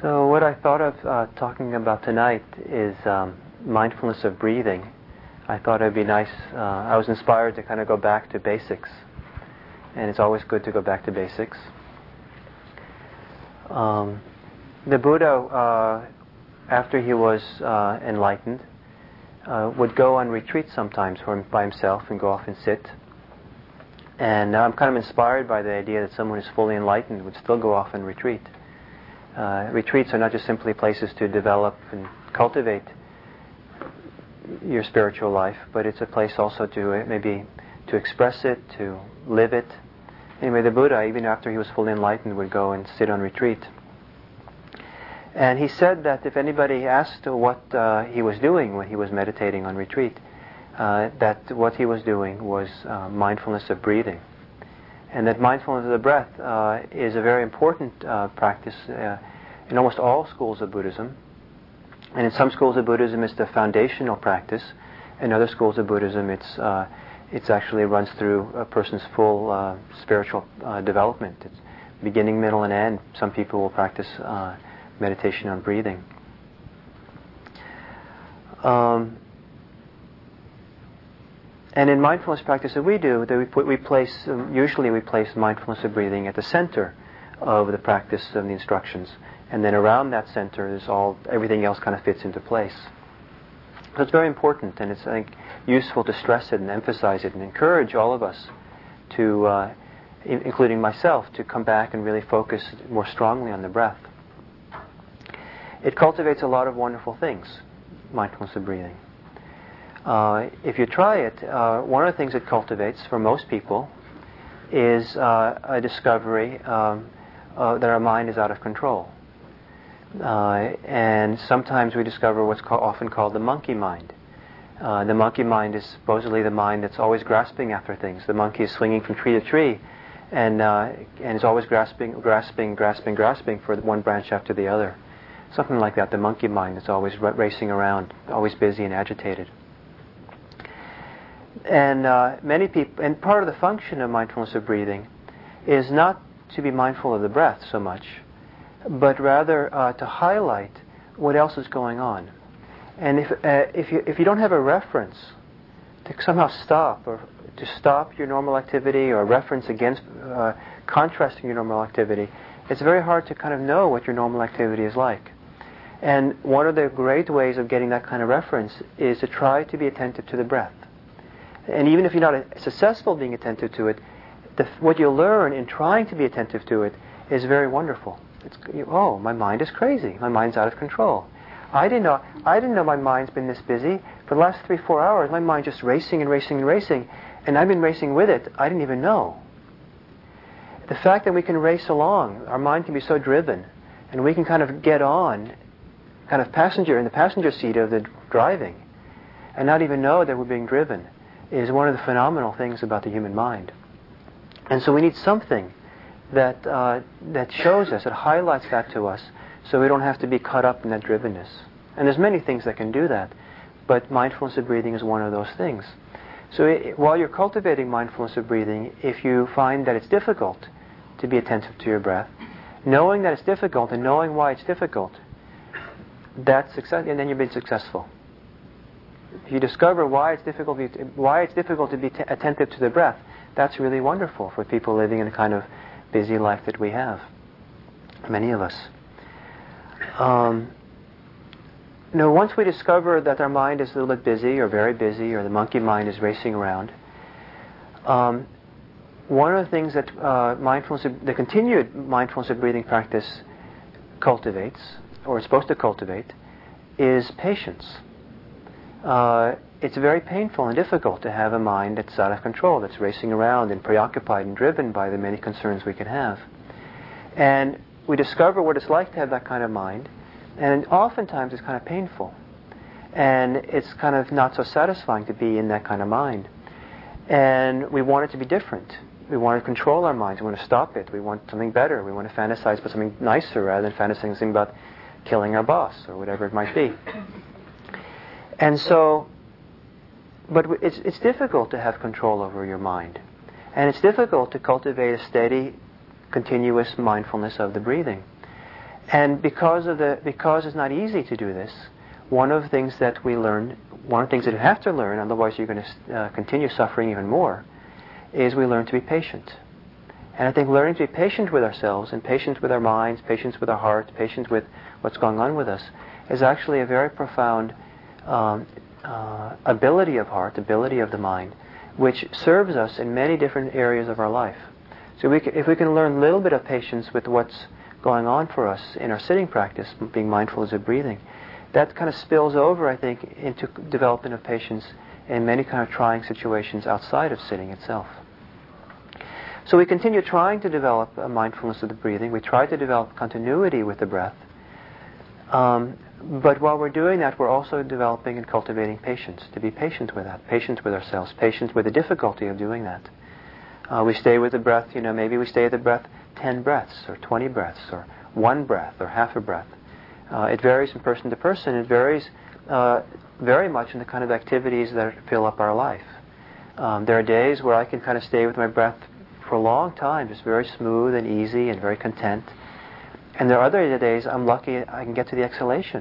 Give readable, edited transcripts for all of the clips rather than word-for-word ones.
So what I thought of talking about tonight is mindfulness of breathing. I thought it would be nice, I was inspired to kind of go back to basics. And it's always good to go back to basics. The Buddha, after he was enlightened, would go on retreat sometimes by himself and go off and sit. And I'm kind of inspired by the idea that someone who's fully enlightened would still go off and retreat. Retreats are not just simply places to develop and cultivate your spiritual life, but it's a place also to maybe to express it, to live it. Anyway, the Buddha, even after he was fully enlightened, would go and sit on retreat. And he said that if anybody asked what he was doing when he was meditating on retreat, that what he was doing was mindfulness of breathing. And that mindfulness of the breath is a very important practice in almost all schools of Buddhism. And in some schools of Buddhism it's the foundational practice. In other schools of Buddhism it's actually runs through a person's full spiritual development. It's beginning, middle, and end. Some people will practice meditation on breathing. And in mindfulness practice that we do, that usually we place mindfulness of breathing at the center of the practice of the instructions, and then around that center is everything else kind of fits into place. So it's very important, and it's I think useful to stress it and emphasize it and encourage all of us to, including myself, to come back and really focus more strongly on the breath. It cultivates a lot of wonderful things, mindfulness of breathing. If you try it, one of the things it cultivates for most people is a discovery that our mind is out of control. And sometimes we discover what's often called the monkey mind. The monkey mind is supposedly the mind that's always grasping after things. The monkey is swinging from tree to tree and is always grasping for one branch after the other. Something like that, the monkey mind is always racing around, always busy and agitated. And many people, and part of the function of mindfulness of breathing is not to be mindful of the breath so much, but rather to highlight what else is going on. And if you don't have a reference to somehow stop, or to stop your normal activity, or a reference against contrasting your normal activity, it's very hard to kind of know what your normal activity is like. And one of the great ways of getting that kind of reference is to try to be attentive to the breath. And even if you're not successful being attentive to it, what you learn in trying to be attentive to it is very wonderful. Oh, my mind is crazy. My mind's out of control. I didn't know my mind's been this busy. For the last 3-4 hours, my mind's just racing and racing and racing, and I've been racing with it. I didn't even know. The fact that we can race along, our mind can be so driven, and we can kind of get on, kind of in the passenger seat of the driving, and not even know that we're being driven, is one of the phenomenal things about the human mind. And so we need something that shows us, that highlights that to us, so we don't have to be caught up in that drivenness. And there's many things that can do that, but mindfulness of breathing is one of those things. So while you're cultivating mindfulness of breathing, if you find that it's difficult to be attentive to your breath, knowing that it's difficult and knowing why it's difficult, that's success, and then you've been successful. If you discover why it's difficult to be attentive to the breath, that's really wonderful for people living in the kind of busy life that we have, many of us. Once we discover that our mind is a little bit busy, or very busy, or the monkey mind is racing around, one of the things that the continued mindfulness of breathing practice cultivates, or is supposed to cultivate, is patience. It's very painful and difficult to have a mind that's out of control, that's racing around and preoccupied and driven by the many concerns we can have. And we discover what it's like to have that kind of mind, and oftentimes it's kind of painful. And it's kind of not so satisfying to be in that kind of mind. And we want it to be different. We want to control our minds. We want to stop it. We want something better. We want to fantasize about something nicer rather than fantasizing about killing our boss or whatever it might be. And so, but it's difficult to have control over your mind. And it's difficult to cultivate a steady, continuous mindfulness of the breathing. And because it's not easy to do this, one of the things that we have to learn, otherwise you're going to continue suffering even more, is we learn to be patient. And I think learning to be patient with ourselves and patient with our minds, patient with our hearts, patient with what's going on with us is actually a very profound ability of heart, ability of the mind, which serves us in many different areas of our life. So if we can learn a little bit of patience with what's going on for us in our sitting practice, being mindful as of breathing, that kind of spills over, I think, into development of patience in many kind of trying situations outside of sitting itself. So we continue trying to develop a mindfulness of the breathing. We try to develop continuity with the breath. But while we're doing that, we're also developing and cultivating patience, to be patient with that, patient with ourselves, patient with the difficulty of doing that. We stay with the breath, maybe we stay with the breath 10 breaths or 20 breaths or 1 breath or half a breath. It varies from person to person. It varies very much in the kind of activities that fill up our life. There are days where I can kind of stay with my breath for a long time, just very smooth and easy and very content. And there are other days I'm lucky I can get to the exhalation.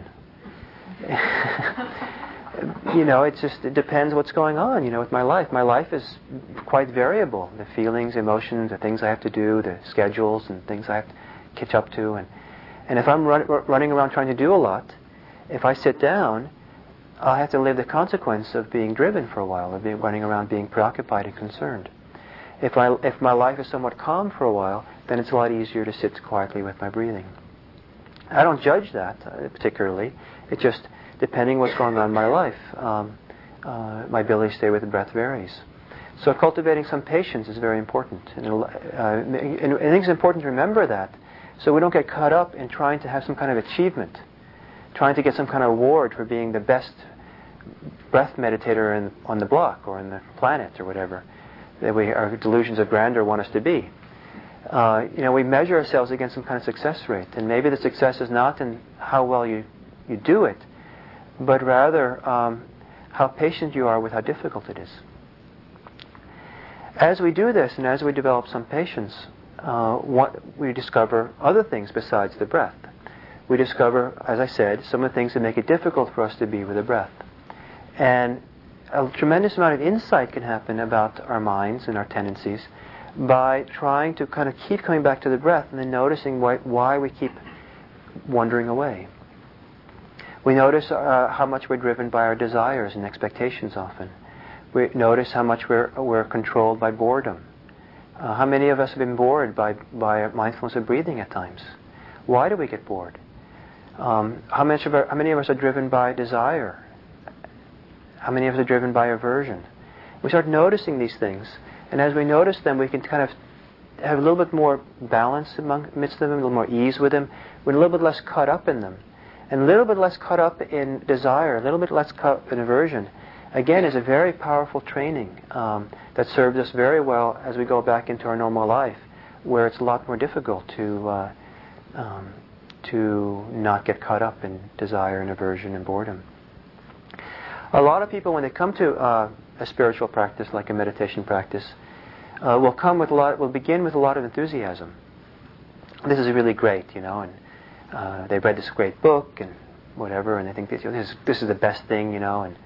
It depends what's going on, with my life. My life is quite variable. The feelings, emotions, the things I have to do, the schedules and things I have to catch up to. And if I'm running around trying to do a lot, if I sit down, I have to live the consequence of being driven for a while, of running around being preoccupied and concerned. If my life is somewhat calm for a while, then it's a lot easier to sit quietly with my breathing. I don't judge that particularly. It's just depending what's going on in my life, my ability to stay with the breath varies. So cultivating some patience is very important. And I think it's important to remember that so we don't get caught up in trying to have some kind of achievement, trying to get some kind of award for being the best breath meditator on the block or on the planet or whatever that our delusions of grandeur want us to be. We measure ourselves against some kind of success rate, and maybe the success is not in how well you do it, but rather how patient you are with how difficult it is. As we do this, and as we develop some patience, we discover other things besides the breath. We discover, as I said, some of the things that make it difficult for us to be with the breath. And a tremendous amount of insight can happen about our minds and our tendencies by trying to kind of keep coming back to the breath and then noticing why we keep wandering away. We notice how much we're driven by our desires and expectations often. We notice how much we're controlled by boredom. How many of us have been bored by mindfulness of breathing at times? Why do we get bored? How many of us are driven by desire? How many of us are driven by aversion? We start noticing these things, and as we notice them, we can kind of have a little bit more balance amidst them, a little more ease with them. We're a little bit less caught up in them. And a little bit less caught up in desire, a little bit less caught up in aversion, again, is a very powerful training that serves us very well as we go back into our normal life, where it's a lot more difficult to not get caught up in desire and aversion and boredom. A lot of people, when they come to a spiritual practice like a meditation practice, will begin with a lot of enthusiasm. This is really great, and they've read this great book and whatever, and they think this is the best thing, or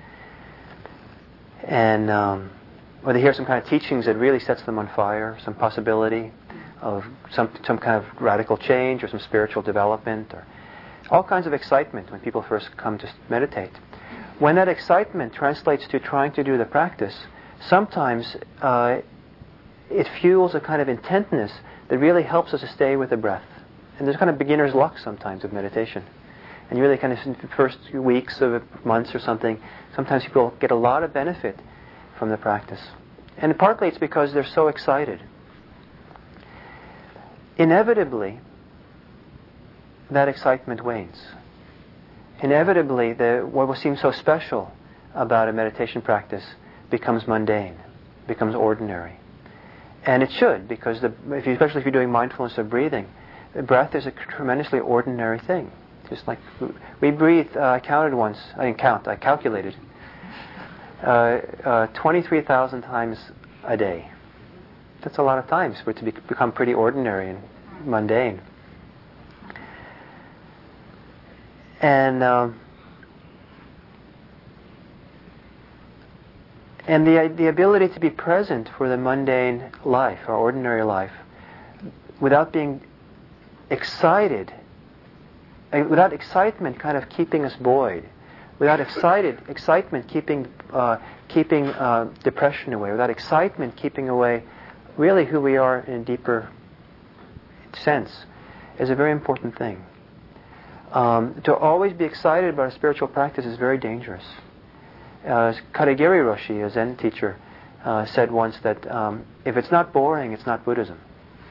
they hear some kind of teachings that really sets them on fire, some possibility of some kind of radical change or some spiritual development, or all kinds of excitement when people first come to meditate. When that excitement translates to trying to do the practice, sometimes it fuels a kind of intentness that really helps us to stay with the breath. And there's kind of beginner's luck sometimes of meditation. And you really kind of, in the first few weeks or months or something, sometimes people get a lot of benefit from the practice. And partly it's because they're so excited. Inevitably, that excitement wanes. Inevitably, what will seem so special about a meditation practice becomes mundane, becomes ordinary. And it should, because especially if you're doing mindfulness of breathing, the breath is a tremendously ordinary thing. Just like we breathe, I counted once, I calculated, 23,000 times a day. That's a lot of times for it to become pretty ordinary and mundane. And the ability to be present for the mundane life, our ordinary life, without being excited, without excitement kind of keeping us buoyed, without excitement keeping depression away, without excitement keeping away really who we are in a deeper sense, is a very important thing. To always be excited about a spiritual practice is very dangerous. Katagiri Roshi, a Zen teacher, said once that if it's not boring, it's not Buddhism.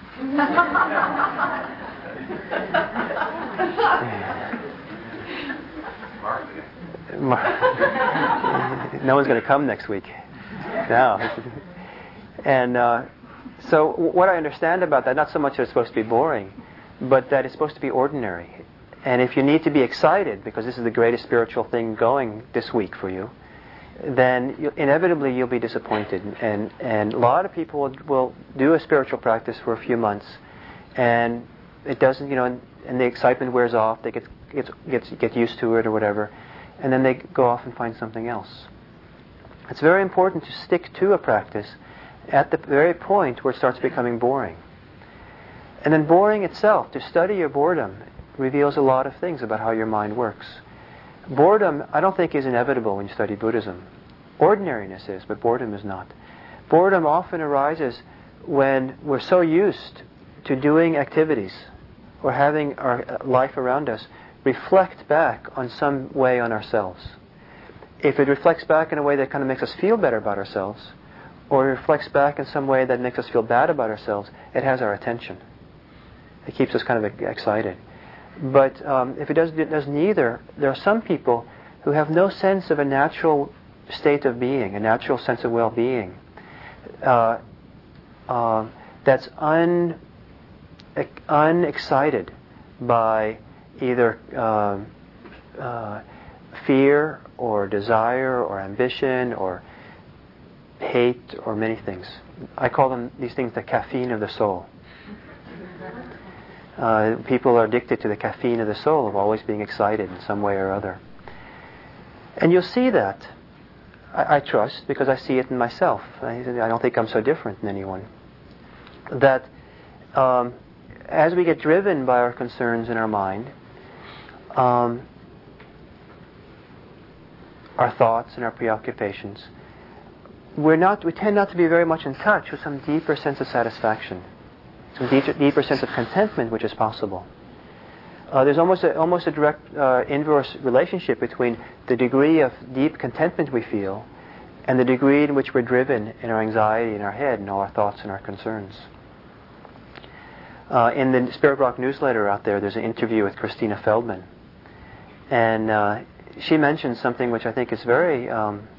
No one's going to come next week. No. And so what I understand about that, not so much that it's supposed to be boring, but that it's supposed to be ordinary. And if you need to be excited, because this is the greatest spiritual thing going this week for you, then inevitably you'll be disappointed. And a lot of people will do a spiritual practice for a few months, and it doesn't, and the excitement wears off, they get used to it or whatever, and then they go off and find something else. It's very important to stick to a practice at the very point where it starts becoming boring. And then boring itself, to study your boredom, reveals a lot of things about how your mind works. Boredom, I don't think, is inevitable when you study Buddhism. Ordinariness is, but boredom is not. Boredom often arises when we're so used to doing activities or having our life around us reflect back on some way on ourselves. If it reflects back in a way that kind of makes us feel better about ourselves, or it reflects back in some way that makes us feel bad about ourselves, it has our attention. It keeps us kind of excited. But if it does neither, there are some people who have no sense of a natural state of being, a natural sense of well-being, that's unexcited by either fear or desire or ambition or hate or many things. I call these things the caffeine of the soul. People are addicted to the caffeine of the soul, of always being excited in some way or other. And you'll see that, I trust, because I see it in myself. I don't think I'm so different than anyone. That as we get driven by our concerns in our mind, our thoughts and our preoccupations, we tend not to be very much in touch with some deeper sense of satisfaction, some deeper sense of contentment which is possible. There's almost a direct inverse relationship between the degree of deep contentment we feel and the degree in which we're driven in our anxiety in our head and all our thoughts and our concerns. In the Spirit Rock newsletter out there's an interview with Christina Feldman. And she mentions something which I think is very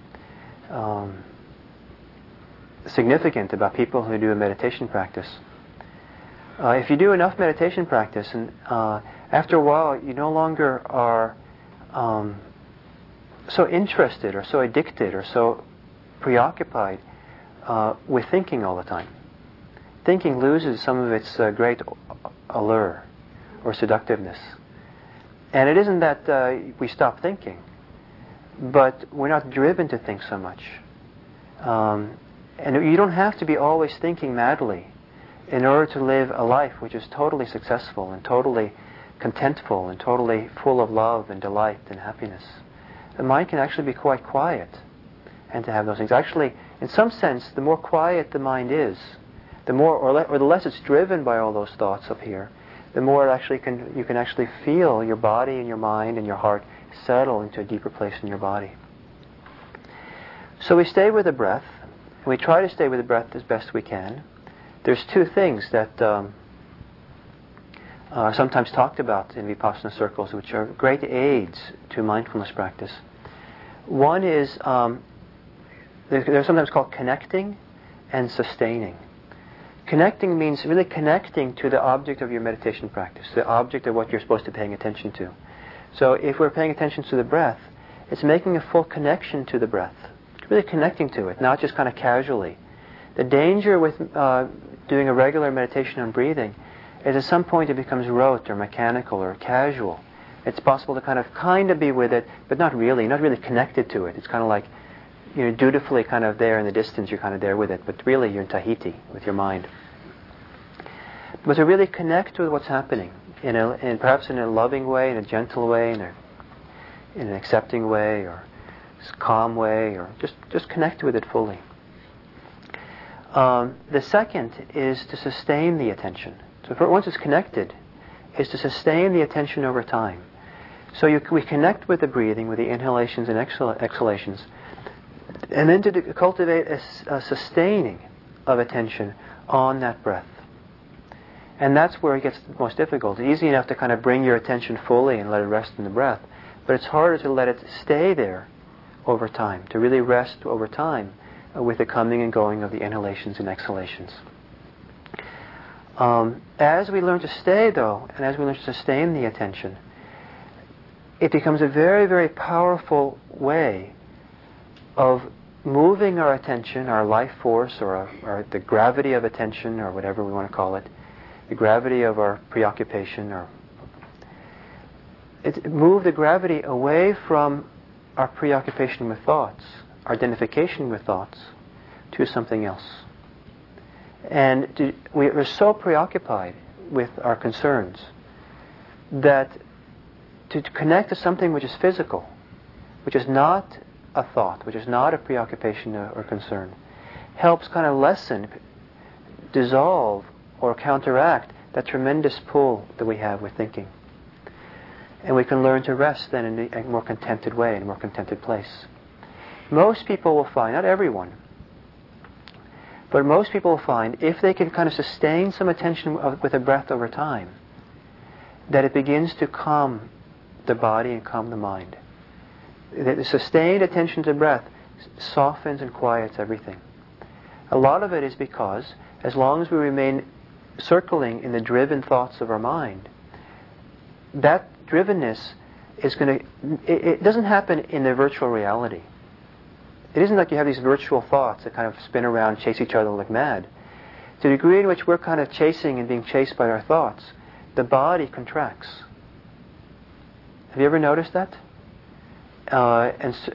significant about people who do a meditation practice. If you do enough meditation practice, and after a while you no longer are so interested or so addicted or so preoccupied with thinking all the time. Thinking loses some of its great allure or seductiveness. And it isn't that we stop thinking, but we're not driven to think so much. And you don't have to be always thinking madly in order to live a life which is totally successful and totally contentful and totally full of love and delight and happiness. The mind can actually be quite quiet and to have those things. Actually, in some sense, the more quiet the mind is, the more or the less it's driven by all those thoughts up here, the more you can actually feel your body and your mind and your heart settle into a deeper place in your body. So we stay with the breath, and we try to stay with the breath as best we can. There's two things that are sometimes talked about in Vipassana circles, which are great aids to mindfulness practice. One is, they're sometimes called connecting and sustaining. Connecting means really connecting to the object of your meditation practice, the object of what you're supposed to be paying attention to. So if we're paying attention to the breath, it's making a full connection to the breath. Really connecting to it, not just kind of casually. The danger with doing a regular meditation on breathing is at some point it becomes rote or mechanical or casual. It's possible to kind of be with it, but not really connected to it. It's kind of like you're dutifully kind of there in the distance, you're kind of there with it, but really you're in Tahiti with your mind. But to really connect with what's happening, and perhaps in a loving way, in a gentle way, in an accepting way, or calm way, or just connect with it fully. The second is to sustain the attention. So once it's connected, is to sustain the attention over time. So we connect with the breathing, with the inhalations and exhalations, and then to cultivate a sustaining of attention on that breath. And that's where it gets most difficult. It's easy enough to kind of bring your attention fully and let it rest in the breath, but it's harder to let it stay there over time, to really rest over time with the coming and going of the inhalations and exhalations. As we learn to stay, though, and as we learn to sustain the attention, it becomes a very, very powerful way of moving our attention, our life force, or the gravity of attention, or whatever we want to call it, the gravity of our preoccupation, or move the gravity away from our preoccupation with thoughts, our identification with thoughts, to something else. And we're so preoccupied with our concerns that to connect to something which is physical, which is not a thought, which is not a preoccupation or concern, helps kind of lessen, dissolve, or counteract that tremendous pull that we have with thinking. And we can learn to rest then in a more contented way, in a more contented place. Most people will find, not everyone, but most people will find, if they can kind of sustain some attention with the breath over time, that it begins to calm the body and calm the mind. The sustained attention to breath softens and quiets everything. A lot of it is because, as long as we remain circling in the driven thoughts of our mind, that drivenness is going to... It doesn't happen in the virtual reality. It isn't like you have these virtual thoughts that kind of spin around and chase each other like mad. To the degree in which we're kind of chasing and being chased by our thoughts, the body contracts. Have you ever noticed that? And so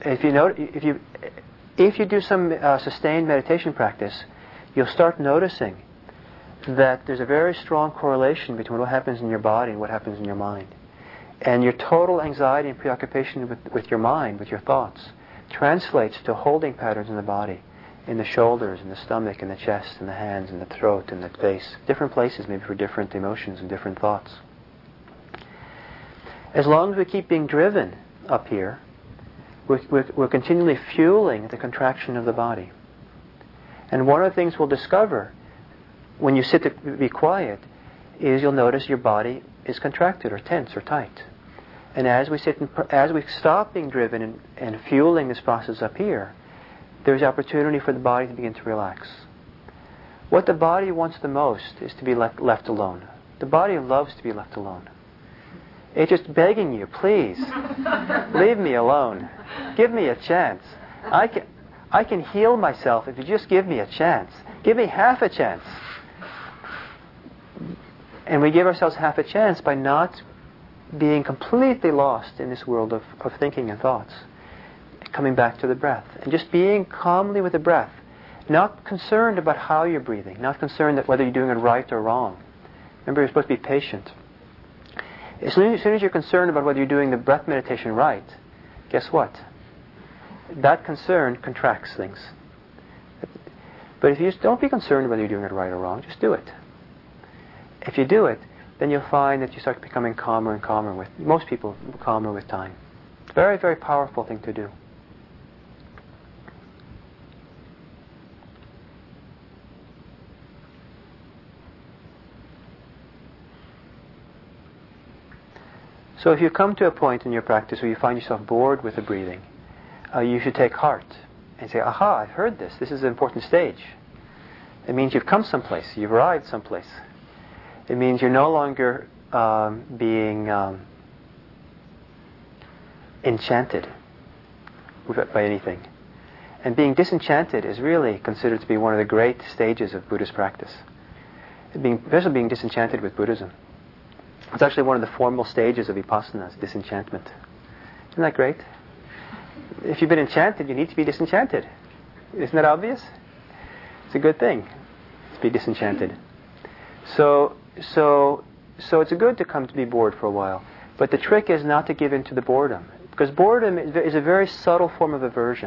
if you do some sustained meditation practice, you'll start noticing that there's a very strong correlation between what happens in your body and what happens in your mind. And your total anxiety and preoccupation with your mind, with your thoughts, translates to holding patterns in the body, in the shoulders, in the stomach, in the chest, in the hands, in the throat, in the face. Different places, maybe for different emotions and different thoughts. As long as we keep being driven up here, we're continually fueling the contraction of the body. And one of the things we'll discover when you sit to be quiet is you'll notice your body is contracted or tense or tight. And as we stop being driven and fueling this process up here, there's opportunity for the body to begin to relax. What the body wants the most is to be left alone. The body loves to be left alone. It's just begging you, please, leave me alone. Give me a chance. I can heal myself if you just give me a chance. Give me half a chance. And we give ourselves half a chance by not being completely lost in this world of thinking and thoughts. Coming back to the breath. And just being calmly with the breath. Not concerned about how you're breathing. Not concerned that whether you're doing it right or wrong. Remember, you're supposed to be patient. As soon as you're concerned about whether you're doing the breath meditation right, guess what? That concern contracts things. But if you just don't be concerned whether you're doing it right or wrong, just do it. If you do it, then you'll find that you start becoming calmer and calmer with, most people, calmer with time. It's a very, very powerful thing to do. So if you come to a point in your practice where you find yourself bored with the breathing, you should take heart and say, aha, I've heard this. This is an important stage. It means you've come someplace. You've arrived someplace. It means you're no longer being enchanted by anything. And being disenchanted is really considered to be one of the great stages of Buddhist practice. Especially being disenchanted with Buddhism. It's actually one of the formal stages of vipassana, disenchantment. Isn't that great? If you've been enchanted, you need to be disenchanted. Isn't that obvious? It's a good thing to be disenchanted. So it's good to come to be bored for a while. But the trick is not to give in to the boredom. Because boredom is a very subtle form of aversion.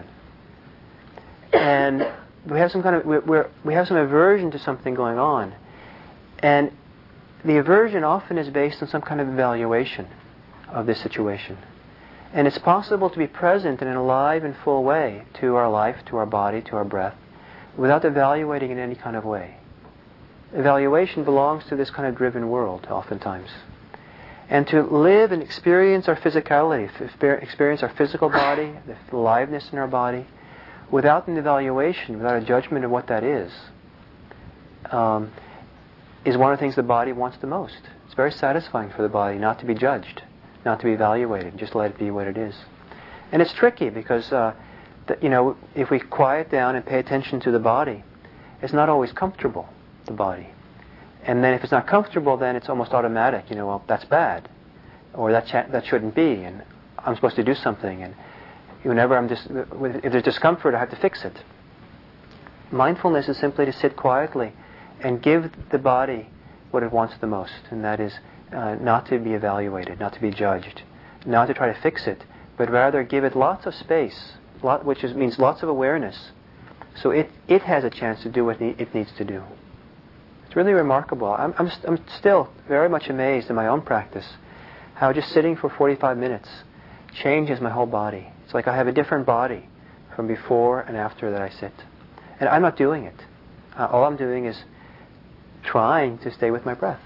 And we have some aversion to something going on. And the aversion often is based on some kind of evaluation of this situation. And it's possible to be present in an alive and full way to our life, to our body, to our breath, without evaluating in any kind of way. Evaluation belongs to this kind of driven world, oftentimes. And to live and experience our physicality, experience our physical body, the aliveness in our body, without an evaluation, without a judgment of what that is one of the things the body wants the most. It's very satisfying for the body not to be judged, not to be evaluated, just let it be what it is. And it's tricky because, if we quiet down and pay attention to the body, it's not always comfortable, the body. And then if it's not comfortable, then it's almost automatic, well, that's bad, or that shouldn't be, and I'm supposed to do something, and whenever if there's discomfort, I have to fix it. Mindfulness is simply to sit quietly and give the body what it wants the most, and that is not to be evaluated, not to be judged, not to try to fix it, but rather give it lots of space, which means lots of awareness, so it has a chance to do what it needs to do. It's really remarkable. I'm still very much amazed in my own practice how just sitting for 45 minutes changes my whole body. It's like I have a different body from before and after that I sit. And I'm not doing it. All I'm doing is trying to stay with my breath.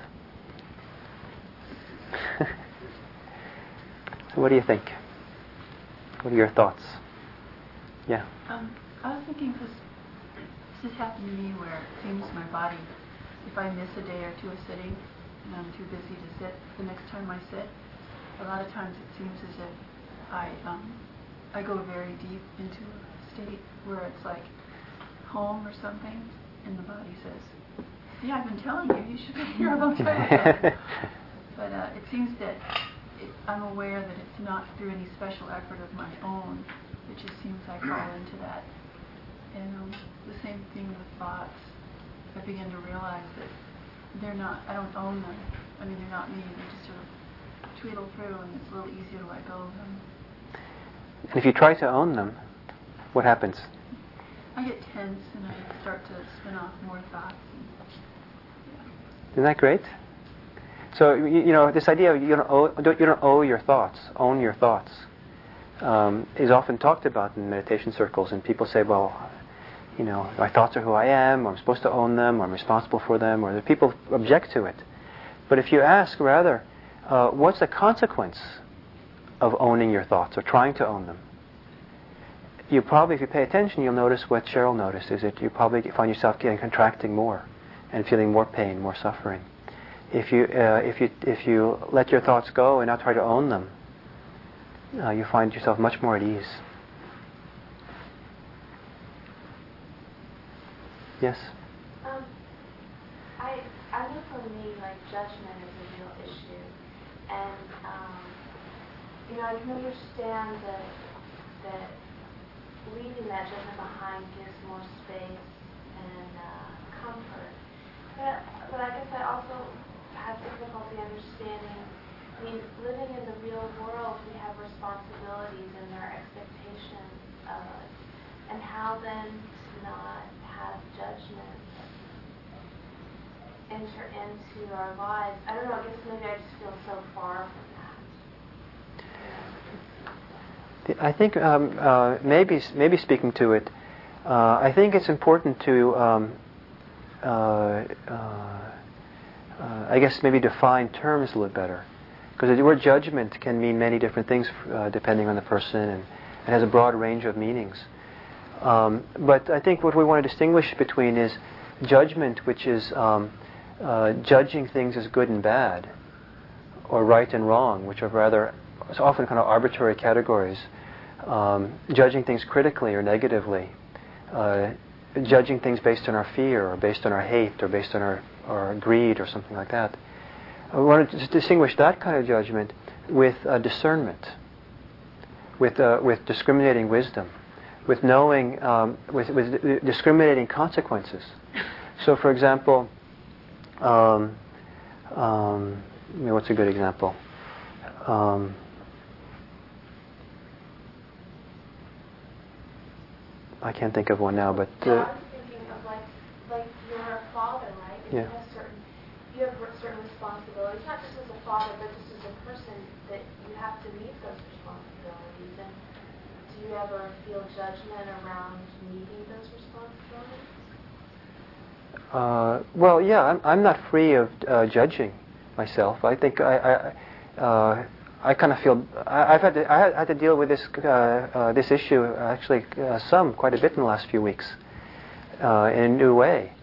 So what do you think? What are your thoughts? Yeah. I was thinking, because this has happened to me where it seems my body, if I miss a day or two of sitting and I'm too busy to sit, the next time I sit, a lot of times it seems as if I go very deep into a state where it's like home or something, and the body says, yeah, I've been telling you, you should be here a long time ago. But it seems that I'm aware that it's not through any special effort of my own. It just seems I fall into that. And the same thing with thoughts. I begin to realize that they're not, I don't own them. I mean, they're not me. They just sort of tweedle through, and it's a little easier to let go of them. And if you try to own them, what happens? I get tense, and I start to spin off more thoughts. Isn't that great? So, this idea of you don't owe your thoughts, own your thoughts, is often talked about in meditation circles, and people say, well, my thoughts are who I am, or I'm supposed to own them, or I'm responsible for them, or the people object to it. But if you ask, rather, what's the consequence of owning your thoughts, or trying to own them? You probably, if you pay attention, you'll notice what Cheryl noticed, is that you probably find yourself contracting more, and feeling more pain, more suffering. If you let your thoughts go and not try to own them, you find yourself much more at ease. Yes? I know for me, like, judgment is a real issue. And, I can understand that leaving that judgment behind gives more space and comfort. But I guess I also have difficulty understanding, living in the real world, we have responsibilities and there are expectations of us. And how then to not have judgment enter into our lives? I don't know, I guess maybe I just feel so far from that. I think maybe speaking to it, I think it's important to I guess maybe define terms a little better, because the word judgment can mean many different things depending on the person, and it has a broad range of meanings. But I think what we want to distinguish between is judgment, which is judging things as good and bad, or right and wrong, which are rather often kind of arbitrary categories. Judging things critically or negatively, judging things based on our fear, or based on our hate, or based on our greed, or something like that. I want to distinguish that kind of judgment with discernment, with discriminating wisdom, with knowing, with discriminating consequences. So, for example, what's a good example? I can't think of one now, but I was thinking of like you're a father, right? And yeah. You have certain responsibilities, not just as a father, but just as a person, that you have to meet those responsibilities. And do you ever feel judgment around meeting those responsibilities? Well, yeah, I'm not free of judging myself. I think I kind of feel I had to deal with this issue actually quite a bit in the last few weeks in a new way.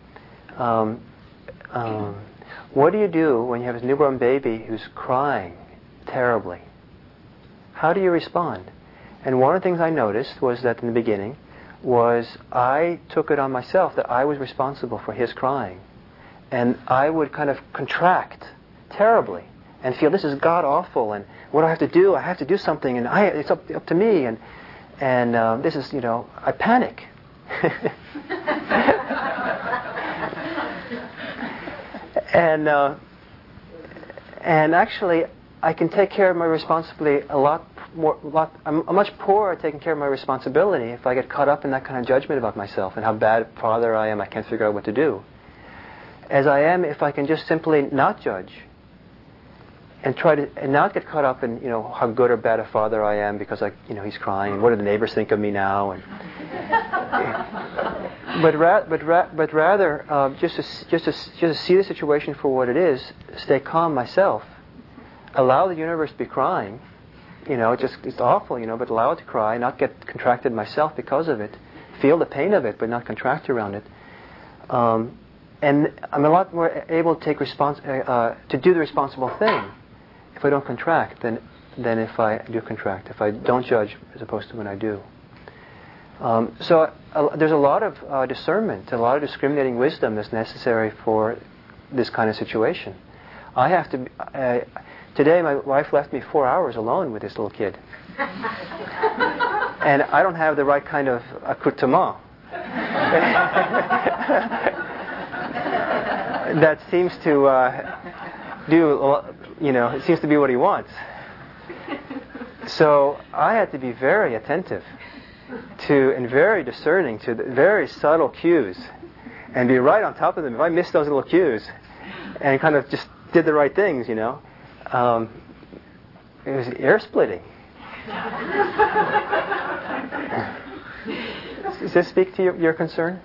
What do you do when you have a newborn baby who's crying terribly? How do you respond? And one of the things I noticed was that in the beginning was I took it on myself that I was responsible for his crying, and I would kind of contract terribly and feel this is god awful, and what do I have to do? I have to do something, and it's up to me, and this is, I panic. And actually, I can take care of my responsibility a lot more. I'm much poorer at taking care of my responsibility if I get caught up in that kind of judgment about myself and how bad a father I am. I can't figure out what to do. As I am, if I can just simply not judge and try to and not get caught up in how good or bad a father I am because he's crying and what do the neighbors think of me now, and but rather just to see the situation for what it is, stay calm myself, allow the universe to be crying, it's awful, but allow it to cry, not get contracted myself because of it, feel the pain of it but not contract around it, and I'm a lot more able to take to do the responsible thing if I don't contract than if I do contract, if I don't judge as opposed to when I do. So there's a lot of discernment, a lot of discriminating wisdom that's necessary for this kind of situation. I have to. Today, my wife left me 4 hours alone with this little kid, and I don't have the right kind of accoutrement that seems to it seems to be what he wants. So I had to be very attentive and very discerning to the very subtle cues and be right on top of them. If I missed those little cues and kind of just did the right things, it was ear-splitting. Does this speak to your concern?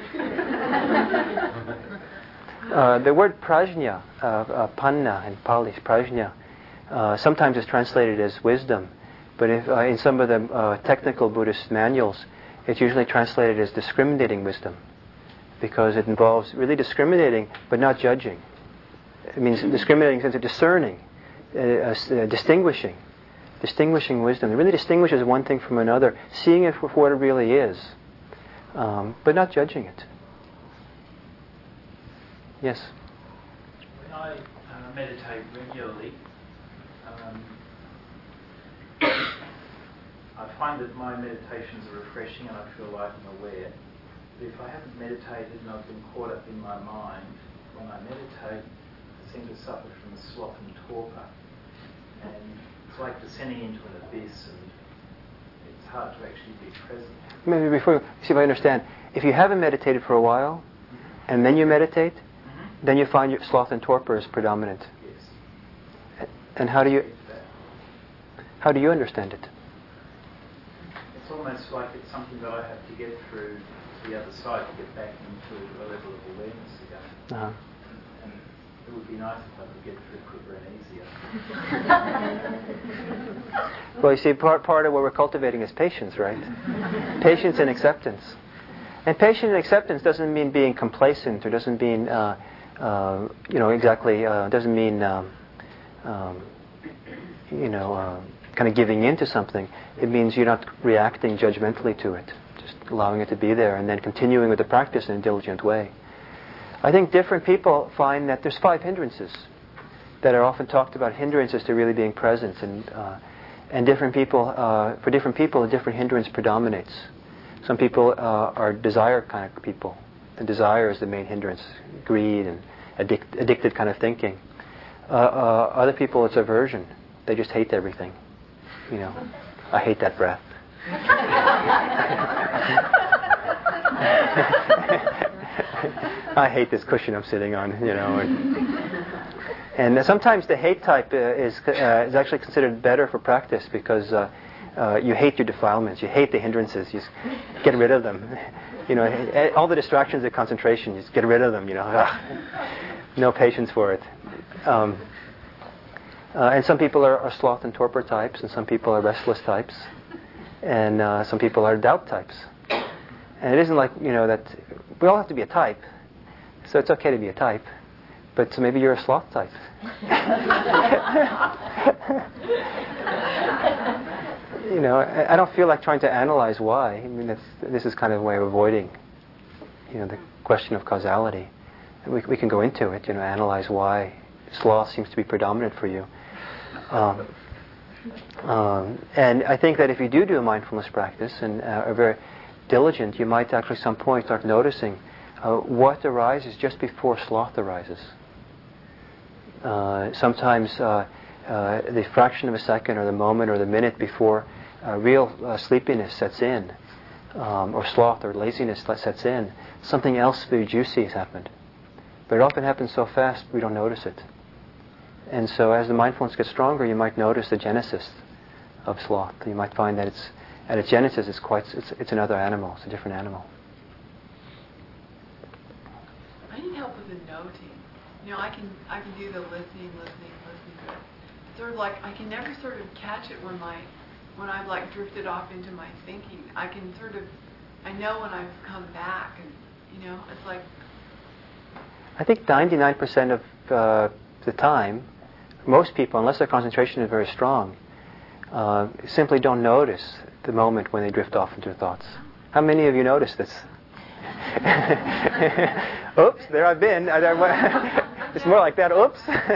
The word prajna, panna in Pali, prajna, sometimes is translated as wisdom. But in some of the technical Buddhist manuals, it's usually translated as discriminating wisdom, because it involves really discriminating but not judging. It means discriminating in the sense of discerning, distinguishing wisdom. It really distinguishes one thing from another, seeing it for what it really is, but not judging it. Yes? When I meditate regularly, I find that my meditations are refreshing and I feel light and aware. But if I haven't meditated and I've been caught up in my mind, when I meditate, I seem to suffer from a sloth and torpor. And it's like descending into an abyss, and it's hard to actually be present. Maybe before, see if I understand. If you haven't meditated for a while, and then you meditate, then you find your sloth and torpor is predominant. Yes. And how do you understand it? It's almost like it's something that I have to get through to the other side to get back into a level of awareness again. Uh-huh. And it would be nice if I could get through quicker and easier. Well, you see, part of what we're cultivating is patience, right? Patience and acceptance. And patience and acceptance doesn't mean being complacent, or doesn't mean, doesn't mean, kind of giving in to something. It means you're not reacting judgmentally to it, just allowing it to be there, and then continuing with the practice in a diligent way. I think different people find that there's 5 hindrances that are often talked about hindrances to really being present, and different people, for different people, a different hindrance predominates. Some people are desire kind of people, and desire is the main hindrance, greed and addicted kind of thinking. Other people, it's aversion. They just hate everything. You know, I hate that breath. I hate this cushion I'm sitting on. You know, and sometimes the hate type is actually considered better for practice because you hate your defilements, you hate the hindrances, you just get rid of them. You know, all the distractions of concentration, you just get rid of them. You know, no patience for it. And some people are sloth and torpor types, and some people are restless types, and some people are doubt types. And it isn't like, you know, that we all have to be a type, so it's okay to be a type, but so maybe you're a sloth type. You know, I don't feel like trying to analyze why. I mean, this is kind of a way of avoiding, you know, the question of causality. We can go into it, you know, analyze why sloth seems to be predominant for you. And I think that if you do a mindfulness practice and are very diligent, you might actually at some point start noticing what arises just before sloth arises. Sometimes the fraction of a second or the moment or the minute before real sleepiness sets in, or sloth or laziness sets in, something else very juicy has happened. But it often happens so fast we don't notice it. And so as the mindfulness gets stronger, you might notice the genesis of sloth. You might find that it's at its genesis it's another animal, it's a different animal. I need help with the noting. You know, I can do the listening, but it's sort of like I can never sort of catch it when I've like drifted off into my thinking. I know when I've come back, and you know, it's like. I think 99% of the time, most people, unless their concentration is very strong, simply don't notice the moment when they drift off into thoughts. How many of you notice this? Oops, there I've been. It's more like that. Oops.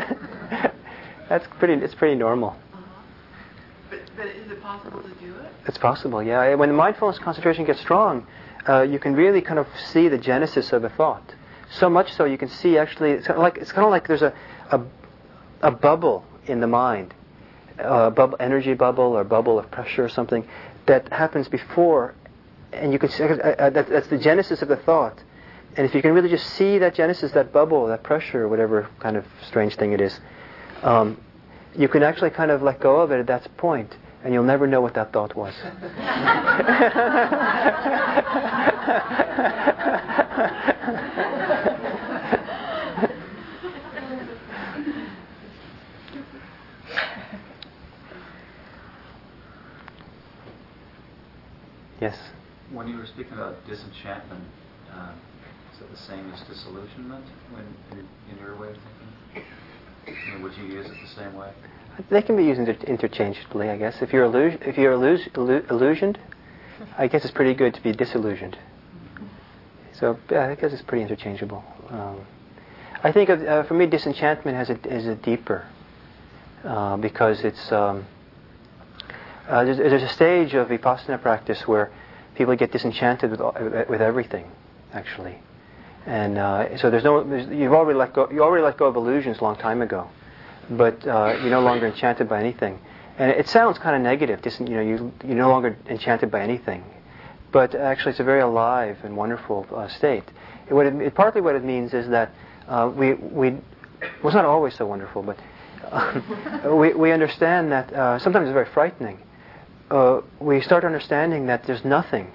It's pretty normal. But is it possible to do it? It's possible, yeah. When the mindfulness concentration gets strong, you can really kind of see the genesis of a thought. So much so you can see actually, it's kind of like there's a bubble in the mind, energy bubble or bubble of pressure or something that happens before, and you can see that's the genesis of the thought. And if you can really just see that genesis, that bubble, that pressure, whatever kind of strange thing it is, you can actually kind of let go of it at that point, and you'll never know what that thought was. Yes? When you were speaking about disenchantment, is it the same as disillusionment in your way of thinking? I mean, would you use it the same way? They can be used interchangeably, I guess. If you're illusioned, I guess it's pretty good to be disillusioned. So yeah, I guess it's pretty interchangeable. I think for me, disenchantment is a deeper because it's there's a stage of vipassana practice where people get disenchanted with everything, actually, and so you already let go of illusions a long time ago, but you're no longer enchanted by anything. And it sounds kind of negative. You're no longer enchanted by anything, but actually it's a very alive and wonderful state. Partly what it means is that it's not always so wonderful, but we understand that sometimes it's very frightening. We start understanding that there's nothing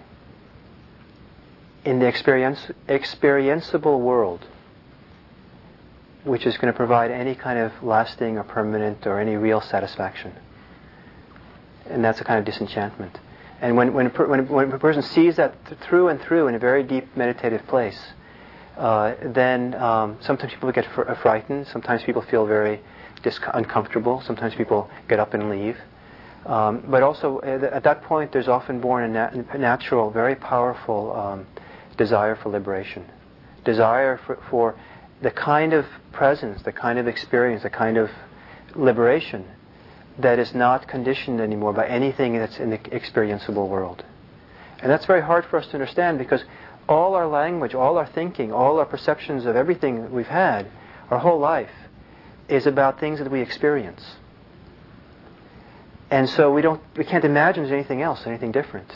in the experienceable world which is going to provide any kind of lasting or permanent or any real satisfaction. And that's a kind of disenchantment. And when a person sees that through and through in a very deep meditative place, then sometimes people get frightened, sometimes people feel very uncomfortable, sometimes people get up and leave. But also at that point there's often born a natural, very powerful desire for liberation. Desire for the kind of presence, the kind of experience, the kind of liberation that is not conditioned anymore by anything that's in the experienceable world. And that's very hard for us to understand, because all our language, all our thinking, all our perceptions of everything that we've had, our whole life, is about things that we experience. And so we can't imagine there's anything else, anything different.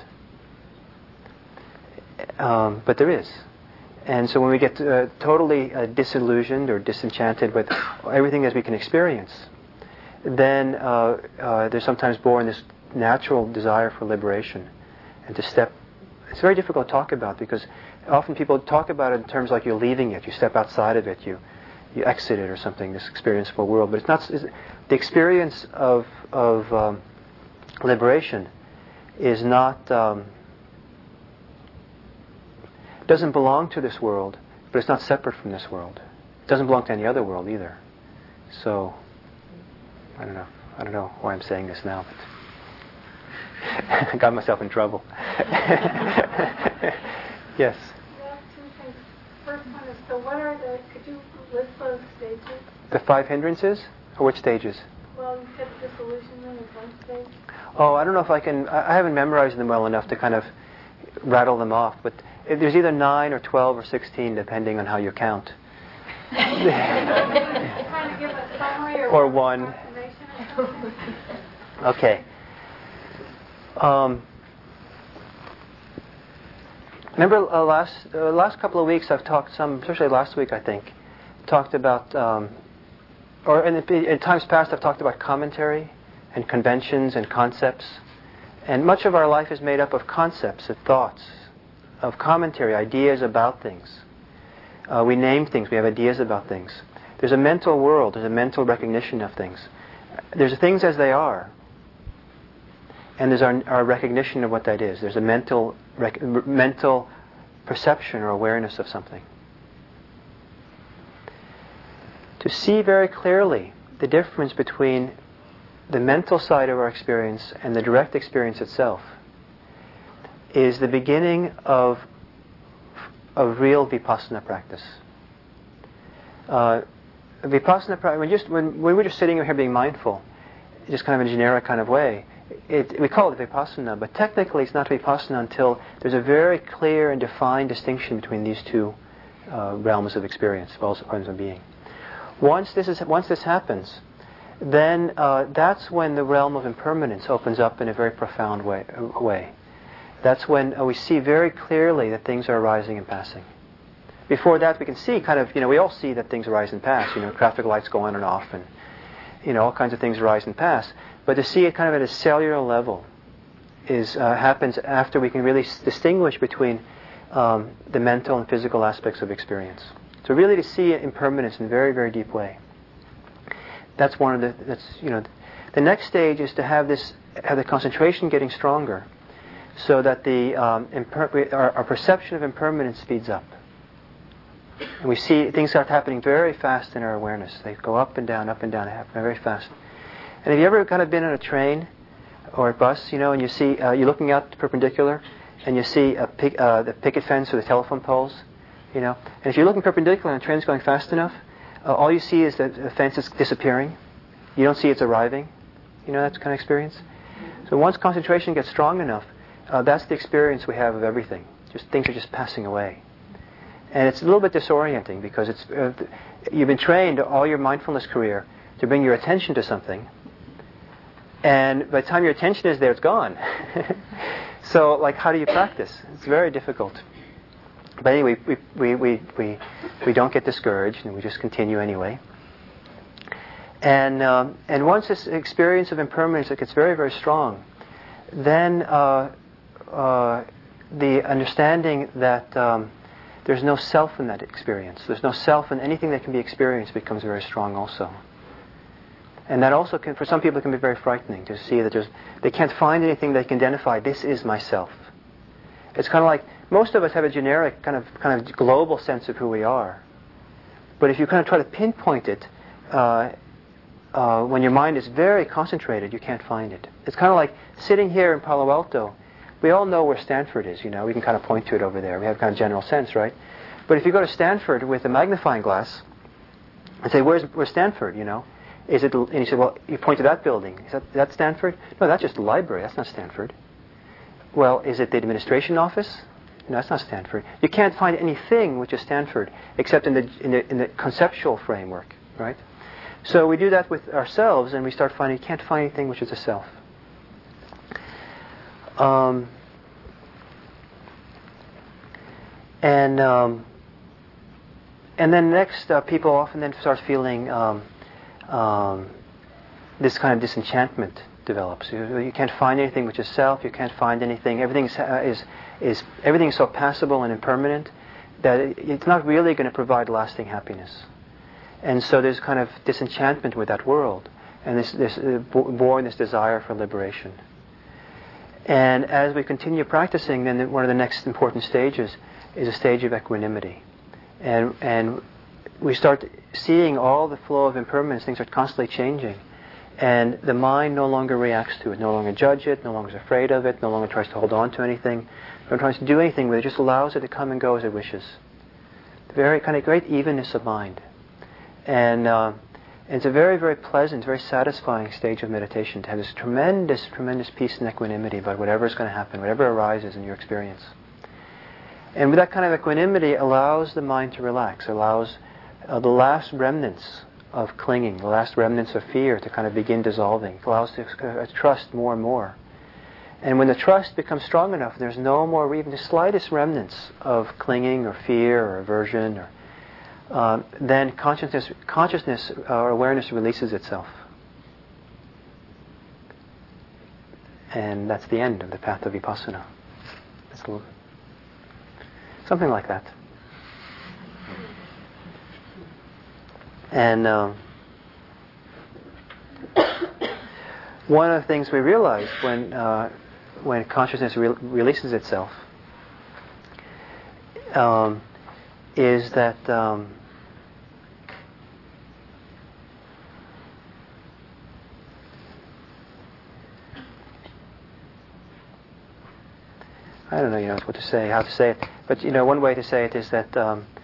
But there is. And so when we get totally disillusioned or disenchanted with everything as we can experience, then there's sometimes born this natural desire for liberation and to step. It's very difficult to talk about, because often people talk about it in terms like you're leaving it, you step outside of it, you exit it or something, this experienceable world. But it's not. The experience of liberation is not. Doesn't belong to this world, but it's not separate from this world. It doesn't belong to any other world either. So, I don't know why I'm saying this now, but I got myself in trouble. Yes? Yeah, two things. First one is, so what are could you list those stages? The 5 hindrances? Or which stages? Well, you said disillusionment is one stage. Oh, I don't know if I can. I haven't memorized them well enough to kind of rattle them off, but there's either 9 or 12 or 16, depending on how you count. Trying to give a summary or one. Okay. Remember last couple of weeks I've talked especially last week I think, talked about, or in times past I've talked about commentary and conventions and concepts. And much of our life is made up of concepts, of thoughts, of commentary, ideas about things. We name things, we have ideas about things. There's a mental world, there's a mental recognition of things. There's things as they are. And there's our recognition of what that is. There's a mental perception or awareness of something. To see very clearly the difference between the mental side of our experience and the direct experience itself is the beginning of real vipassana practice. Vipassana practice, when we're just sitting here being mindful, just kind of in a generic kind of way, we call it vipassana, but technically it's not vipassana until there's a very clear and defined distinction between these two realms of experience, both realms of being. Once this happens, then that's when the realm of impermanence opens up in a very profound way. That's when we see very clearly that things are arising and passing. Before that, we can see kind of, we all see that things arise and pass. Traffic lights go on and off, and all kinds of things arise and pass. But to see it kind of at a cellular level happens after we can really distinguish between the mental and physical aspects of experience. So really to see impermanence in a very, very deep way. That's one of the next stage is to have the concentration getting stronger, so that our perception of impermanence speeds up. And we see things start happening very fast in our awareness. They go up and down, happen very fast. And have you ever kind of been on a train or a bus, and you see, you're looking out perpendicular, and you see the picket fence or the telephone poles, And if you're looking perpendicular and the train's going fast enough, all you see is that the fence is disappearing. You don't see it's arriving. That kind of experience? So once concentration gets strong enough, that's the experience we have of everything. Just things are just passing away. And it's a little bit disorienting, because you've been trained all your mindfulness career to bring your attention to something. And by the time your attention is there, it's gone. So, how do you practice? It's very difficult. But anyway, we don't get discouraged, and we just continue anyway. And once this experience of impermanence gets very, very strong, then the understanding that there's no self in that experience, there's no self in anything that can be experienced, becomes very strong also. And that also can, for some people, it can be very frightening to see that they can't find anything they can identify. This is myself. It's kind of like most of us have a generic kind of global sense of who we are. But if you kind of try to pinpoint it, when your mind is very concentrated, you can't find it. It's kind of like sitting here in Palo Alto. We all know where Stanford is. We can kind of point to it over there. We have kind of general sense, right? But if you go to Stanford with a magnifying glass, and say, where's Stanford, Is it? And he said, well, you point to that building. Is that Stanford? No, that's just the library. That's not Stanford. Well, is it the administration office? No, that's not Stanford. You can't find anything which is Stanford except in the conceptual framework, right? So we do that with ourselves, and we start finding you can't find anything which is a self. And then next, people often then start feeling this kind of disenchantment develops. You can't find anything which is self. You can't find anything. Everything everything is so passable and impermanent that it's not really going to provide lasting happiness. And so there's kind of disenchantment with that world, and this born this desire for liberation. And as we continue practicing, then one of the next important stages is a stage of equanimity, and we start seeing all the flow of impermanence. Things are constantly changing. And the mind no longer reacts to it, no longer judges it, no longer is afraid of it, no longer tries to hold on to anything, no longer tries to do anything with it, just allows it to come and go as it wishes. Very kind of great evenness of mind. And it's a very, very pleasant, very satisfying stage of meditation to have this tremendous, tremendous peace and equanimity about whatever is going to happen, whatever arises in your experience. And with that kind of equanimity allows the mind to relax, allows the last remnants of clinging, the last remnants of fear to kind of begin dissolving. It allows to trust more and more. And when the trust becomes strong enough, there's no more even the slightest remnants of clinging or fear or aversion, then consciousness or awareness releases itself. And that's the end of the path of vipassana. Something like that. And one of the things we realize when consciousness releases itself is that I don't know, what to say, how to say it, but one way to say it is that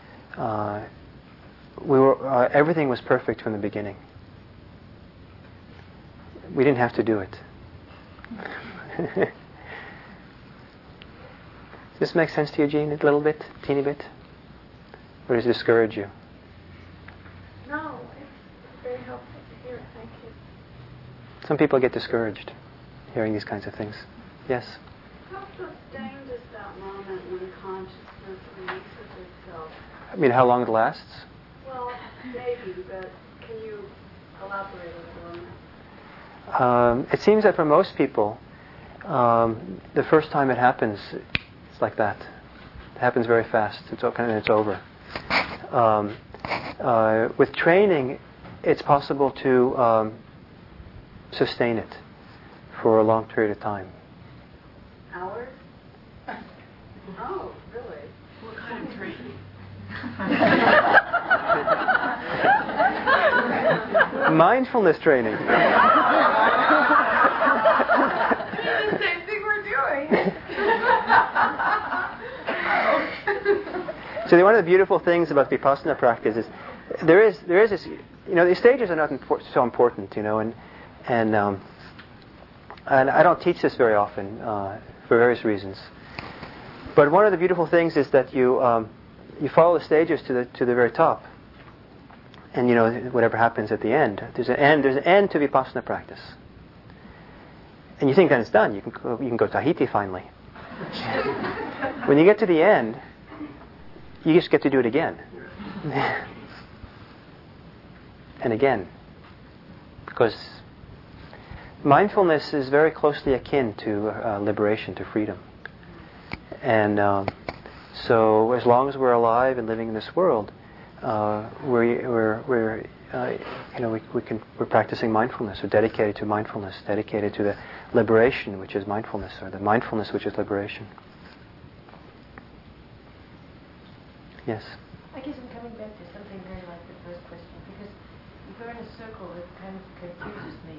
everything was perfect from the beginning. We didn't have to do it. Does this make sense to you, Jean, a little bit, teeny bit? Or does it discourage you? No, it's very helpful to hear. Thank you. Some people get discouraged hearing these kinds of things. Yes? How sustained is that moment when consciousness releases itself? I mean, how long it lasts? Well, maybe, but can you elaborate a little on that? It seems that for most people, the first time it happens, it's like that. It happens very fast. It's over. With training, it's possible to sustain it for a long period of time. Hours? Oh, really? What kind of training? Mindfulness training. The same thing we're doing. So one of the beautiful things about Vipassana practice is there is this, these stages are not so important, and I don't teach this very often for various reasons. But one of the beautiful things is that you follow the stages to the very top, and whatever happens at the end, there's an end to Vipassana practice. And you think then it's done. You can go Tahiti finally. When you get to the end, you just get to do it again. And again. Because mindfulness is very closely akin to liberation, to freedom. And so as long as we're alive and living in this world, we're practicing mindfulness, or dedicated to mindfulness, dedicated to the liberation which is mindfulness, or the mindfulness which is liberation. Yes? I guess I'm coming back to something very like the first question, because if we're in a circle, it kind of confuses me.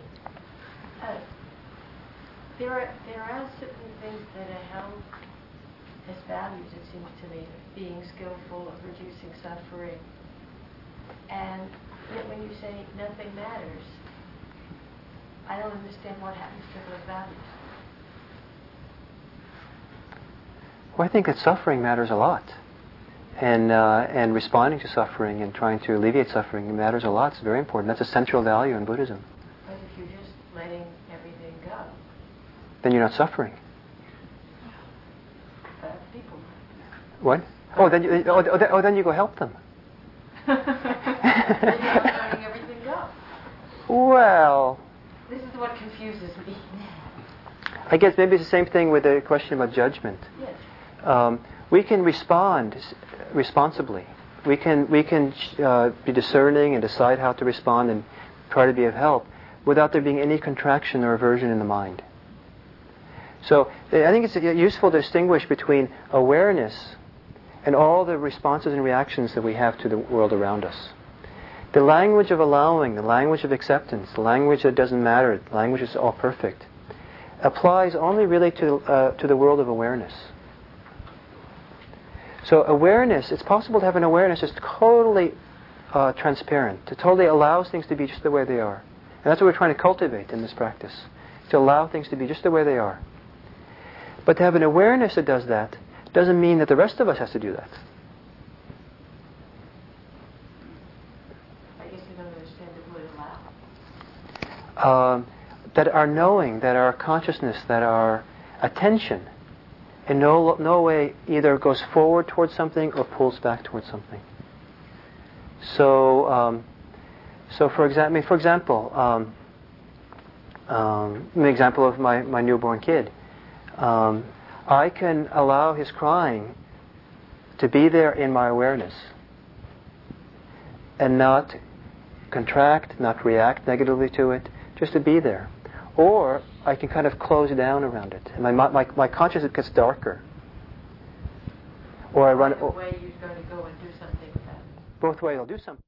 There are certain things that are held as values, it seems to me, being skillful, of reducing suffering. And Yet when you say nothing matters, I don't understand what happens to those values. Well, I think that suffering matters a lot. And responding to suffering and trying to alleviate suffering matters a lot. It's very important. That's a central value in Buddhism. But if you're just letting everything go, then you're not suffering. people. What? Then you go help them. Then you're not letting everything go. Well, this is what confuses me. I guess maybe it's the same thing with the question about judgment. Yes. We can respond responsibly. We can be discerning and decide how to respond and try to be of help without there being any contraction or aversion in the mind. So I think it's useful to distinguish between awareness and all the responses and reactions that we have to the world around us. The language of allowing, the language of acceptance, the language that doesn't matter, the language that's all perfect, applies only really to the world of awareness. So awareness, it's possible to have an awareness that's totally transparent, it totally allows things to be just the way they are. And that's what we're trying to cultivate in this practice, to allow things to be just the way they are. But to have an awareness that does that doesn't mean that the rest of us has to do that. I guess you don't understand the word allow. That our knowing, that our consciousness, that our attention in no way either goes forward towards something or pulls back towards something. So for example, an example of my newborn kid. I can allow his crying to be there in my awareness and not contract, not react negatively to it, just to be there. Or I can kind of close down around it. And my consciousness gets darker. Or I run... Either way, you're going to go and do something with that. Both ways, I'll do something.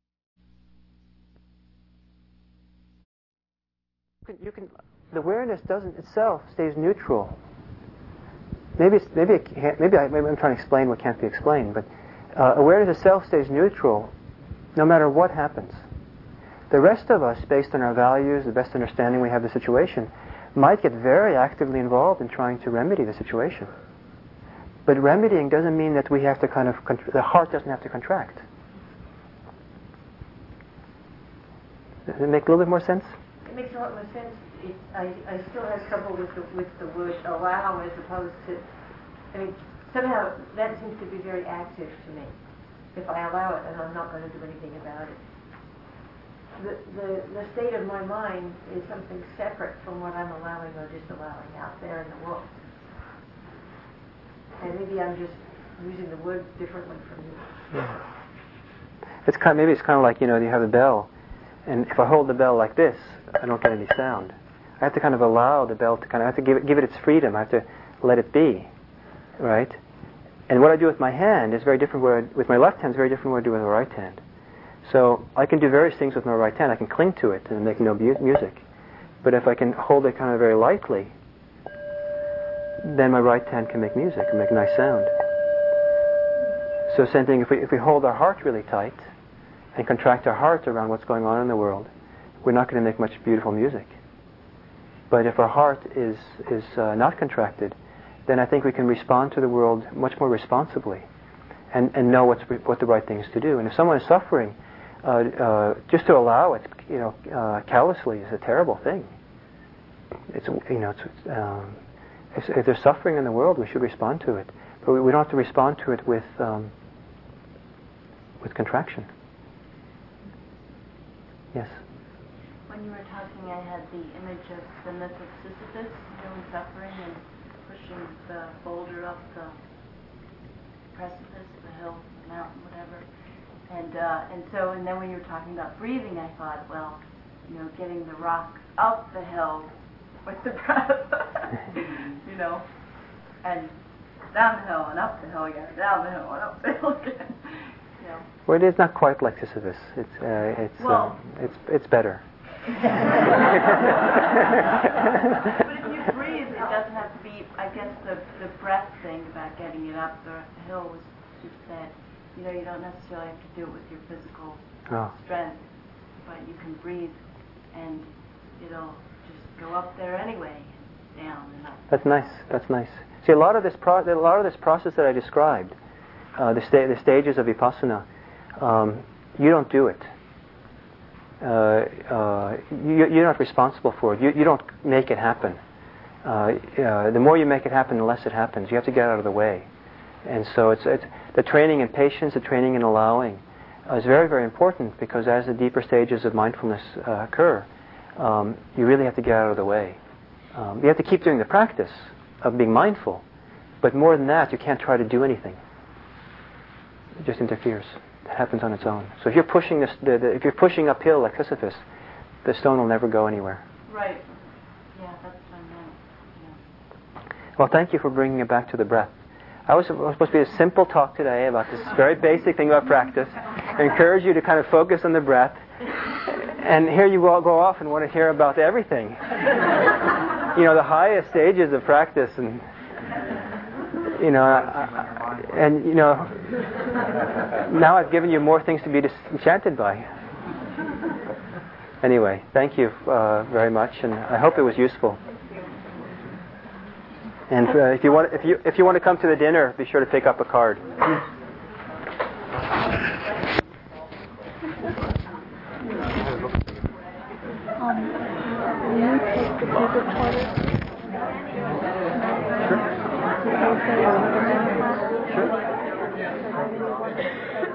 The awareness doesn't itself stays neutral. Maybe I'm trying to explain what can't be explained, but awareness itself stays neutral no matter what happens. The rest of us, based on our values, the best understanding we have of the situation, might get very actively involved in trying to remedy the situation. But remedying doesn't mean that we have to the heart doesn't have to contract. Does it make a little bit more sense? It makes a lot more sense. I still have trouble with the word allow as opposed to, somehow that seems to be very active to me. If I allow it, then I'm not going to do anything about it. The state of my mind is something separate from what I'm allowing or disallowing out there in the world. And maybe I'm just using the word differently from you. Yeah. Maybe it's kind of like, you have the bell, and if I hold the bell like this, I don't get any sound. I have to kind of allow the bell to I have to give it its freedom. I have to let it be, right? And what I do with my hand is very different. With my left hand is very different from what I do with my right hand. So I can do various things with my right hand. I can cling to it and make no music. But if I can hold it kind of very lightly, then my right hand can make music and make a nice sound. So same thing, if we hold our heart really tight and contract our heart around what's going on in the world, we're not going to make much beautiful music. But if our heart is not contracted, then I think we can respond to the world much more responsibly and know what the right thing is to do. And if someone is suffering, just to allow it, callously is a terrible thing. If there's suffering in the world, we should respond to it, but we don't have to respond to it with contraction. Yes. When you were talking, I had the image of the myth of Sisyphus, really suffering and pushing the boulder up the precipice, the hill, the mountain, whatever. And then when you were talking about breathing, I thought, well, getting the rock up the hill with the breath, and down the hill and up the hill again, down the hill and up the hill again. Well, it is not quite like Sisyphus. It's better. But if you breathe, it doesn't have to be. I guess the breath thing about getting it up the hill was just that. You don't necessarily have to do it with your physical strength. but you can breathe and it'll just go up there anyway, down and up. That's nice. That's nice. See, a lot of this process that I described, the stages of vipassana, you don't do it. You're not responsible for it. You don't make it happen. The more you make it happen, the less it happens. You have to get out of the way. And so it's the training in patience, the training in allowing is very, very important, because as the deeper stages of mindfulness occur, you really have to get out of the way. You have to keep doing the practice of being mindful, but more than that, you can't try to do anything. It just interferes. It happens on its own. So if you're pushing if you're pushing uphill like Sisyphus, the stone will never go anywhere. Right. Yeah, that's what I meant. Yeah. Well, thank you for bringing it back to the breath. I was supposed to be a simple talk today about this very basic thing about practice. I encourage you to kind of focus on the breath. And here you all go off and want to hear about everything. The highest stages of practice, and now I've given you more things to be disenchanted by. Anyway, thank you very much, and I hope it was useful. And if you want to come to the dinner, be sure to pick up a card. Will you take the paper quarter? Sure.